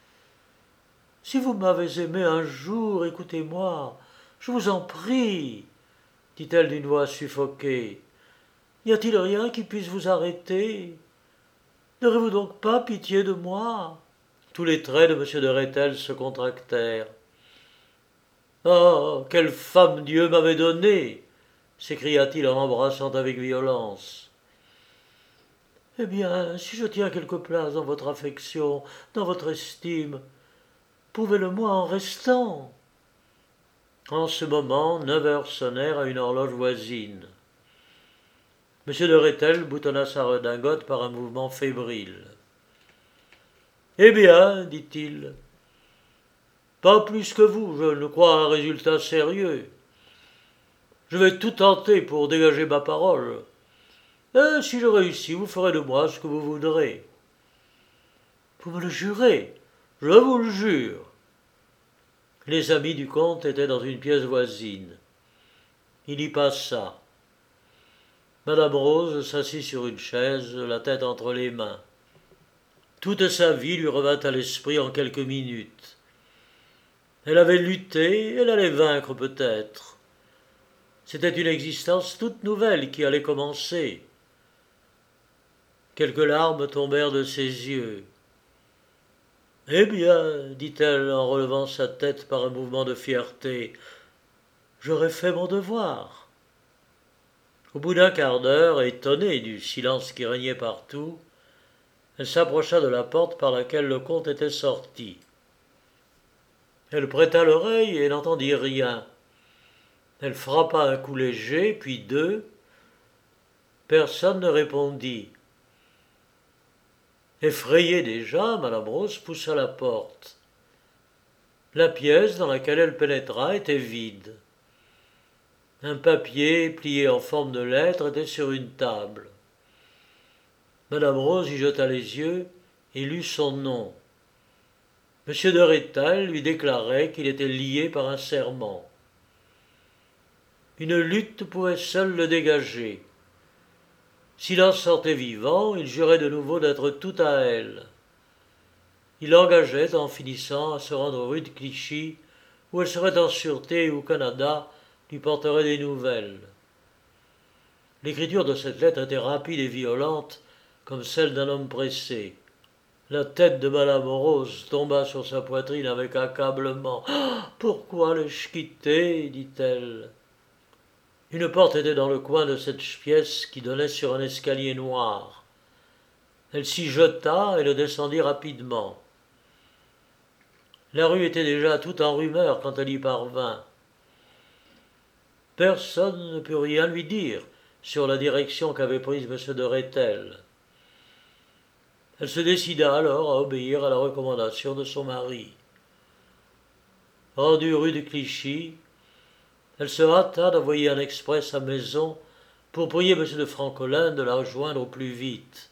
« Si vous m'avez aimé un jour, écoutez-moi, je vous en prie, dit-elle d'une voix suffoquée. Y a-t-il rien qui puisse vous arrêter? N'aurez-vous donc pas pitié de moi? » Tous les traits de monsieur de Rethel se contractèrent. « Ah, quelle femme Dieu m'avait donnée !» s'écria-t-il en l'embrassant avec violence. « Eh bien, si je tiens quelque place dans votre affection, dans votre estime, prouvez-le-moi en restant. » En ce moment, neuf heures sonnèrent à une horloge voisine. Monsieur de Rethel boutonna sa redingote par un mouvement fébrile. « Eh bien, dit-il, pas plus que vous, je ne crois à un résultat sérieux. Je vais tout tenter pour dégager ma parole. Et si je réussis, vous ferez de moi ce que vous voudrez. » « Vous me le jurez? »« Je vous le jure. » Les amis du comte étaient dans une pièce voisine. Il y passa. Madame Rose s'assit sur une chaise, la tête entre les mains. Toute sa vie lui revint à l'esprit en quelques minutes. Elle avait lutté, elle allait vaincre peut-être. C'était une existence toute nouvelle qui allait commencer. Quelques larmes tombèrent de ses yeux. « Eh bien, dit-elle en relevant sa tête par un mouvement de fierté, j'aurais fait mon devoir. » Au bout d'un quart d'heure, étonnée du silence qui régnait partout, elle s'approcha de la porte par laquelle le comte était sorti. Elle prêta l'oreille et n'entendit rien. Elle frappa un coup léger, puis deux. Personne ne répondit. Effrayée déjà, madame Rose poussa la porte. La pièce dans laquelle elle pénétra était vide. Un papier plié en forme de lettre était sur une table. Madame Rose y jeta les yeux et lut son nom. Monsieur de Rethel lui déclarait qu'il était lié par un serment. Une lutte pouvait seule le dégager. S'il en sortait vivant, il jurait de nouveau d'être tout à elle. Il l'engageait en finissant à se rendre rue de Clichy, où elle serait en sûreté et où Canada lui porterait des nouvelles. L'écriture de cette lettre était rapide et violente, comme celle d'un homme pressé. La tête de madame Rose tomba sur sa poitrine avec accablement. Ah, « Pourquoi l'ai-je quitté ?» dit-elle. Une porte était dans le coin de cette pièce qui donnait sur un escalier noir. Elle s'y jeta et le descendit rapidement. La rue était déjà toute en rumeur quand elle y parvint. Personne ne put rien lui dire sur la direction qu'avait prise M. de Rethel. Elle se décida alors à obéir à la recommandation de son mari. Rendue rue de Clichy, elle se hâta d'envoyer un exprès à maison pour prier M. de Francolin de la rejoindre au plus vite.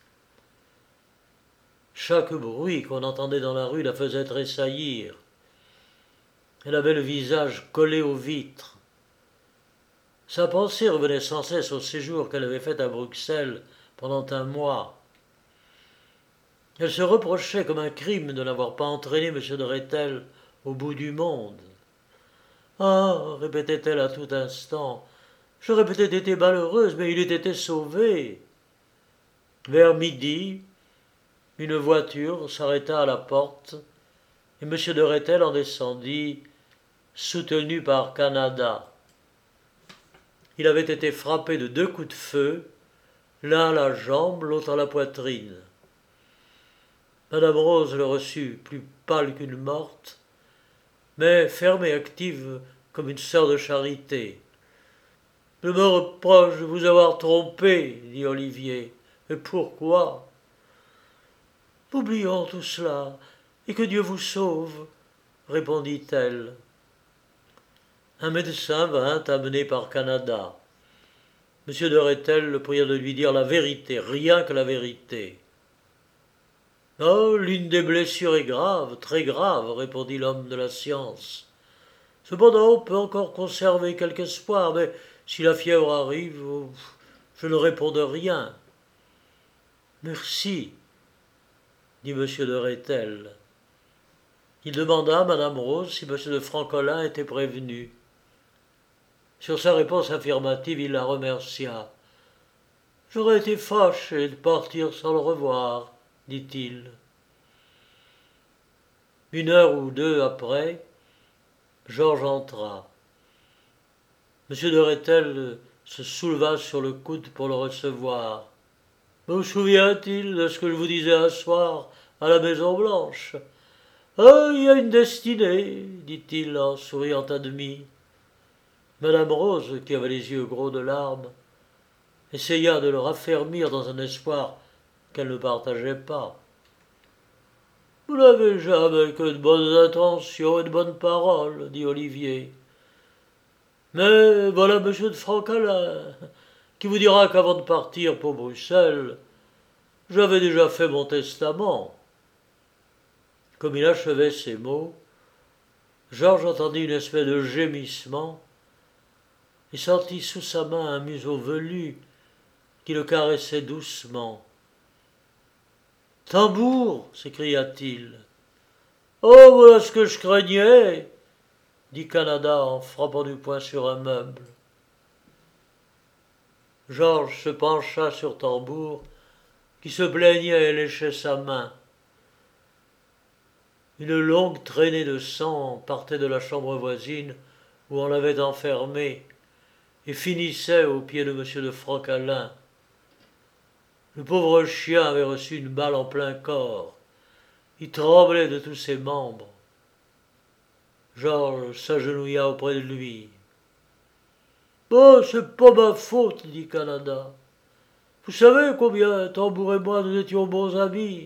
Chaque bruit qu'on entendait dans la rue la faisait tressaillir. Elle avait le visage collé aux vitres. Sa pensée revenait sans cesse au séjour qu'elle avait fait à Bruxelles pendant un mois. Elle se reprochait comme un crime de n'avoir pas entraîné M. de Rethel au bout du monde. « Ah !» répétait-elle à tout instant, « j'aurais peut-être été malheureuse, mais il eût été sauvé. » Vers midi, une voiture s'arrêta à la porte et M. de Rethel en descendit, soutenu par Canada. Il avait été frappé de deux coups de feu, l'un à la jambe, l'autre à la poitrine. Madame Rose le reçut, plus pâle qu'une morte, mais ferme et active comme une sœur de charité. « Je me reproche de vous avoir trompé, » dit Olivier. « Et pourquoi ?»« Oublions tout cela, et que Dieu vous sauve, » répondit-elle. Un médecin vint, amené par Canada. M. de Rethel le pria de lui dire la vérité, rien que la vérité. « Oh, l'une des blessures est grave, très grave, » répondit l'homme de la science. « Cependant, on peut encore conserver quelque espoir, mais si la fièvre arrive, je ne réponds de rien. »« Merci, » dit M. de Rethel. Il demanda à Madame Rose si M. de Francolin était prévenu. Sur sa réponse affirmative, il la remercia. « J'aurais été fâché de partir sans le revoir, » dit-il. Une heure ou deux après, Georges entra. M. de Rethel se souleva sur le coude pour le recevoir. « Me souvient-il de ce que je vous disais un soir à la Maison-Blanche ? »« Ah, il y a une destinée, » dit-il en souriant à demi. Madame Rose, qui avait les yeux gros de larmes, essaya de le raffermir dans un espoir qu'elle ne partageait pas. « Vous n'avez jamais que de bonnes intentions et de bonnes paroles, » dit Olivier. « Mais voilà M. de Francolin, qui vous dira qu'avant de partir pour Bruxelles, j'avais déjà fait mon testament. » Comme il achevait ces mots, Georges entendit une espèce de gémissement et sentit sous sa main un museau velu qui le caressait doucement. « Tambour !» s'écria-t-il. « Oh, voilà ce que je craignais !» dit Canada en frappant du poing sur un meuble. Georges se pencha sur Tambour, qui se plaignait et léchait sa main. Une longue traînée de sang partait de la chambre voisine où on l'avait enfermé et finissait au pied de M. de Francolin. Le pauvre chien avait reçu une balle en plein corps. Il tremblait de tous ses membres. Georges s'agenouilla auprès de lui. « Oh, c'est pas ma faute, » dit Canada. « Vous savez combien Tambour et moi nous étions bons amis.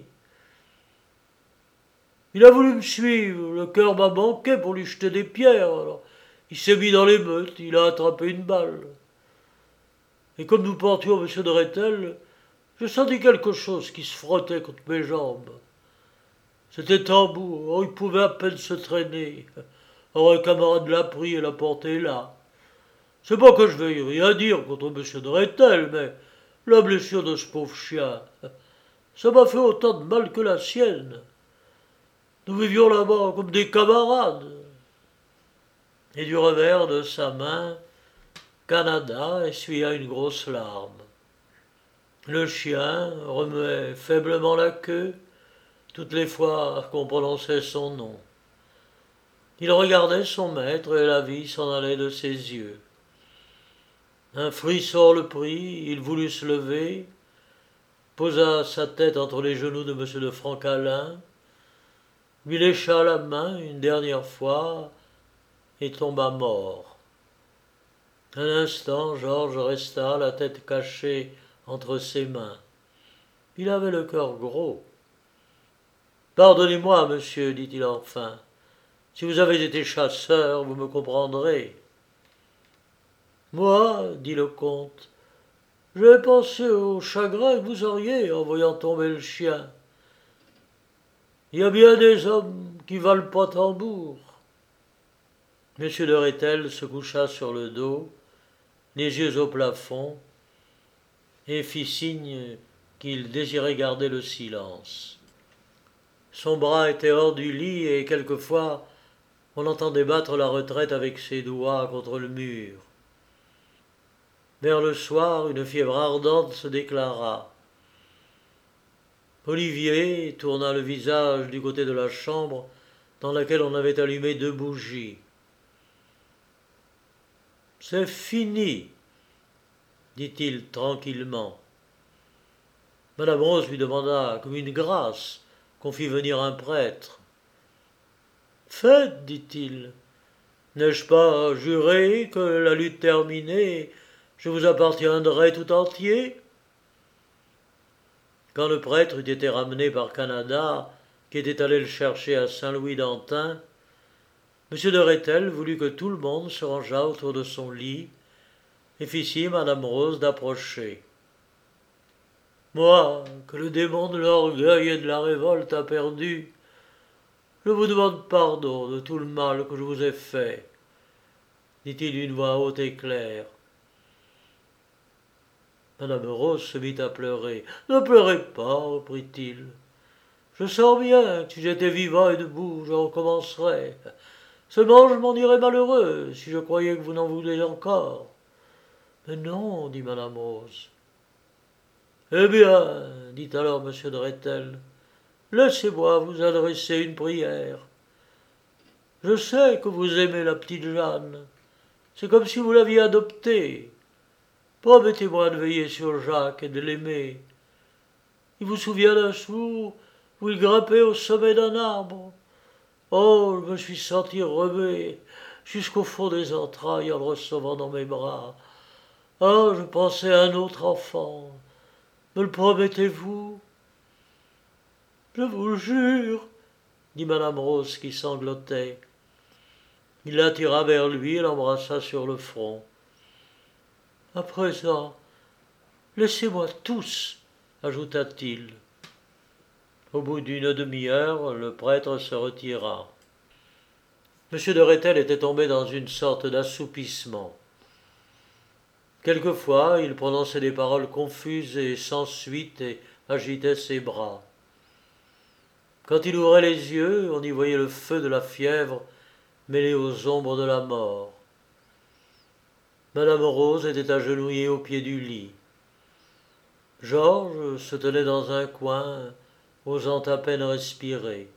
Il a voulu me suivre, le cœur m'a manqué pour lui jeter des pierres. Alors, il s'est mis dans l'émeute, il a attrapé une balle. Et comme nous portions M. de Rethel, je sentis quelque chose qui se frottait contre mes jambes. C'était Tambour, oh, il pouvait à peine se traîner. Alors un camarade l'a pris et l'a porté là. C'est pas que je veuille rien dire contre M. de Rethel, mais la blessure de ce pauvre chien, ça m'a fait autant de mal que la sienne. Nous vivions là-bas comme des camarades. » Et du revers de sa main, Canada essuya une grosse larme. Le chien remuait faiblement la queue, toutes les fois qu'on prononçait son nom. Il regardait son maître et la vie s'en allait de ses yeux. Un frisson le prit, il voulut se lever, posa sa tête entre les genoux de M. de Francalin, lui lécha la main une dernière fois et tomba mort. Un instant, Georges resta, la tête cachée entre ses mains. Il avait le cœur gros. « Pardonnez-moi, monsieur, dit-il enfin. Si vous avez été chasseur, vous me comprendrez. »« Moi, dit le comte, j'ai pensé au chagrin que vous auriez en voyant tomber le chien. Il y a bien des hommes qui valent pas tambour. » Monsieur de Rethel se coucha sur le dos, les yeux au plafond, et fit signe qu'il désirait garder le silence. Son bras était hors du lit et quelquefois on entendait battre la retraite avec ses doigts contre le mur. Vers le soir, une fièvre ardente se déclara. Olivier tourna le visage du côté de la chambre dans laquelle on avait allumé deux bougies. « C'est fini, dit-il tranquillement. Madame Rose lui demanda, comme une grâce, qu'on fît venir un prêtre. « Faites, dit-il, n'ai-je pas juré que, la lutte terminée, je vous appartiendrais tout entier ?» Quand le prêtre eut été ramené par Canada, qui était allé le chercher à Saint-Louis-d'Antin, M. de Rethel voulut que tout le monde se rangeât autour de son lit et fit signe à Madame Rose d'approcher. « Moi, que le démon de l'orgueil et de la révolte a perdu, je vous demande pardon de tout le mal que je vous ai fait, dit-il d'une voix haute et claire. Madame Rose se mit à pleurer. « Ne pleurez pas, reprit-il. Je sens bien que si j'étais vivant et debout, je recommencerais. Seulement je m'en irais malheureux si je croyais que vous n'en voulez encore. » « Mais non, dit Madame Rose. »« Eh bien, dit alors M. de Rethel, laissez-moi vous adresser une prière. Je sais que vous aimez la petite Jeanne. C'est comme si vous l'aviez adoptée. Promettez-moi de veiller sur Jacques et de l'aimer. Il vous souvient d'un jour où il grimpait au sommet d'un arbre. Oh, je me suis senti remuer jusqu'au fond des entrailles en le recevant dans mes bras. Oh, je pensais à un autre enfant. Me le promettez-vous? » « Je vous le jure, dit Madame Rose qui sanglotait. Il l'attira vers lui et l'embrassa sur le front. « À présent, laissez-moi tous, ajouta-t-il. Au bout d'une demi-heure, le prêtre se retira. M. de Rethel était tombé dans une sorte d'assoupissement. Quelquefois, il prononçait des paroles confuses et sans suite et agitait ses bras. Quand il ouvrait les yeux, on y voyait le feu de la fièvre mêlé aux ombres de la mort. Madame Rose était agenouillée au pied du lit. Georges se tenait dans un coin, osant à peine respirer.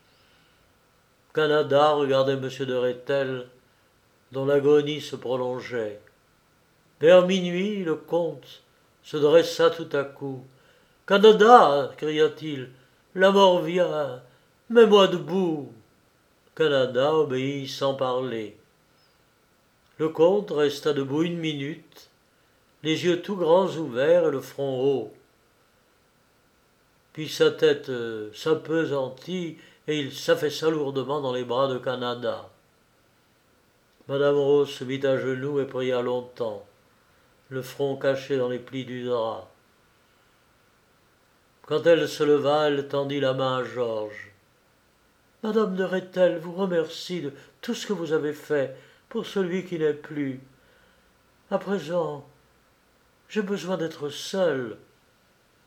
Canada regardait M. de Rethel, dont l'agonie se prolongeait. Vers minuit, le comte se dressa tout à coup. « Canada !» cria-t-il. « La mort vient. Mets-moi debout. » Canada obéit sans parler. Le comte resta debout une minute, les yeux tout grands ouverts et le front haut. Puis sa tête s'appesantit et il s'affaissa lourdement dans les bras de Canada. Madame Rose se mit à genoux et pria longtemps, le front caché dans les plis du drap. Quand elle se leva, elle tendit la main à Georges. « Madame de Rethel vous remercie de tout ce que vous avez fait pour celui qui n'est plus. À présent, j'ai besoin d'être seule, dit-elle. »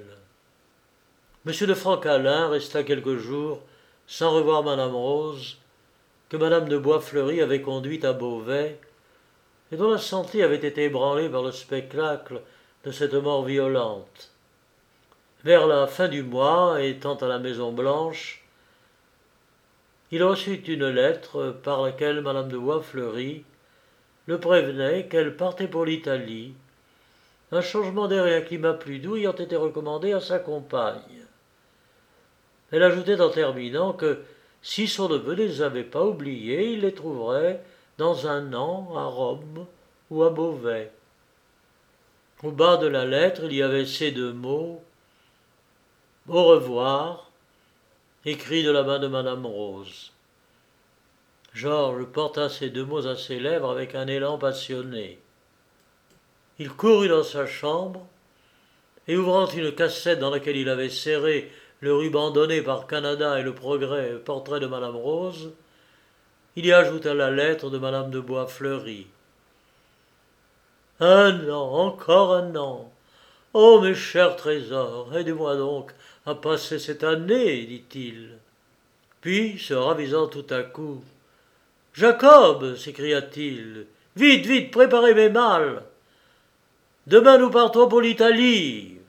M. de Francalin resta quelques jours sans revoir Madame Rose, que Madame de Boisfleury avait conduite à Beauvais, et dont la santé avait été ébranlée par le spectacle de cette mort violente. Vers la fin du mois, étant à la Maison-Blanche, il reçut une lettre par laquelle madame de Boisfleury le prévenait qu'elle partait pour l'Italie, un changement d'air et un climat plus doux ayant été recommandé à sa compagne. Elle ajoutait en terminant que, si son neveu ne les avait pas oubliés, il les trouverait dans un an à Rome ou à Beauvais. Au bas de la lettre, il y avait ces deux mots « Au revoir », écrits de la main de madame Rose. Georges porta ces deux mots à ses lèvres avec un élan passionné. Il courut dans sa chambre, et ouvrant une cassette dans laquelle il avait serré le ruban donné par Canada et le Progrès portrait de madame Rose, il y ajouta la lettre de madame de Boisfleury. Un an, encore un an. Oh, mes chers trésors, aidez-moi donc à passer cette année, dit-il. Puis, se ravisant tout à coup, « Jacob, s'écria-t-il, vite, vite, préparez mes malles. Demain nous partons pour l'Italie.